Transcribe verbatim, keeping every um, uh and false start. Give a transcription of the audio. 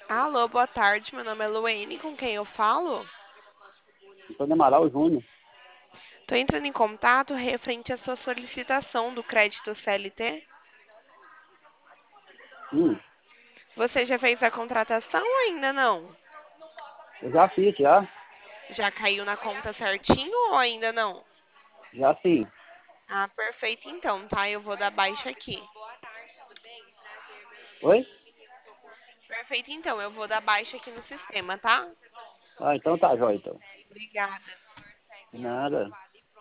Alô, boa tarde. Meu nome é Luene, com quem eu falo? Antônio Amaral Júnior. Estou entrando em contato referente à sua solicitação do crédito C L T. Hum, Você já fez a contratação ou ainda não? eu já fiz, já. Já caiu na conta certinho ou ainda não? Já sim. Ah, perfeito então, tá? Eu vou dar baixa aqui. Oi? Perfeito então, eu vou dar baixa aqui no sistema, tá? Ah, então tá, jóia, então. Obrigada. De nada.